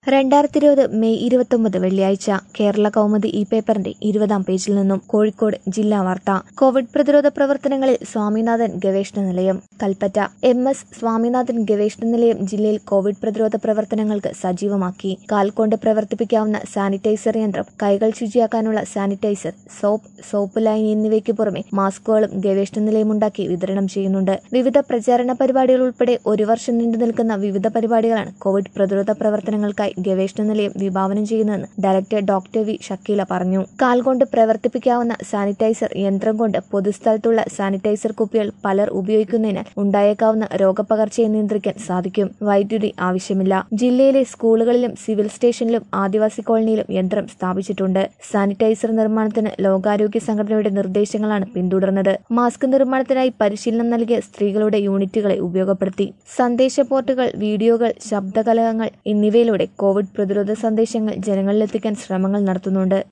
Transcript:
2020 May 29 വെള്ളിയാഴ്ച കേരള കൗമുദി ഈ പേപ്പറിന്റെ 20-ാം പേജിൽ നിന്നും കോഴിക്കോട് ജില്ലാ വാർത്ത. കോവിഡ് പ്രതിരോധ പ്രവർത്തനങ്ങളിൽ സ്വാമിനാഥൻ ഗവേഷണ നിലയം. കൽപ്പറ്റ. MS സ്വാമിനാഥൻ ഗവേഷണ നിലയം ജില്ലയിൽ കോവിഡ് പ്രതിരോധ പ്രവർത്തനങ്ങൾക്ക് സജീവമാക്കി. കാൽ കൊണ്ട് പ്രവർത്തിപ്പിക്കാവുന്ന സാനിറ്റൈസർ യന്ത്രം, കൈകൾ ശുചിയാക്കാനുള്ള സാനിറ്റൈസർ, സോപ്പ് ലൈൻ എന്നിവയ്ക്ക് പുറമെ മാസ്കുകളും ഗവേഷണ നിലയമുണ്ടാക്കി വിതരണം ചെയ്യുന്നുണ്ട്. വിവിധ പ്രചാരണ പരിപാടികൾ ഉൾപ്പെടെ 1 വർഷം നീണ്ടു നിൽക്കുന്ന വിവിധ പരിപാടികളാണ് കോവിഡ് പ്രതിരോധ പ്രവർത്തനങ്ങൾക്കായി ഗവേഷണ നിലയം വിഭാവനം ചെയ്യുന്നതെന്ന് ഡയറക്ടർ ഡോക്ടർ വി ഷക്കീല പറഞ്ഞു. കാൽ കൊണ്ട് പ്രവർത്തിപ്പിക്കാവുന്ന സാനിറ്റൈസർ യന്ത്രം കൊണ്ട് പൊതുസ്ഥലത്തുള്ള സാനിറ്റൈസർ കുപ്പികൾ പലർ ഉപയോഗിക്കുന്നതിനാൽ ഉണ്ടായേക്കാവുന്ന രോഗപകർച്ചയെ നിയന്ത്രിക്കാൻ സാധിക്കും. വൈദ്യുതി ആവശ്യമില്ല. ജില്ലയിലെ സ്കൂളുകളിലും സിവിൽ സ്റ്റേഷനിലും ആദിവാസി കോളനിയിലും യന്ത്രം സ്ഥാപിച്ചിട്ടുണ്ട്. സാനിറ്റൈസർ നിർമ്മാണത്തിന് ലോകാരോഗ്യ സംഘടനയുടെ നിർദ്ദേശങ്ങളാണ് പിന്തുടർന്നത്. മാസ്ക് നിർമ്മാണത്തിനായി പരിശീലനം നൽകിയ സ്ത്രീകളുടെ യൂണിറ്റുകളെ ഉപയോഗപ്പെടുത്തി. സന്ദേശ പോർട്ടുകൾ, വീഡിയോകൾ, ശബ്ദകലഹങ്ങൾ എന്നിവയിലൂടെ കോവിഡ് പ്രതിരോധ സന്ദേശങ്ങൾ ജനങ്ങളിലെത്തിക്കാൻ ശ്രമങ്ങൾ നടത്തുന്നുണ്ട്.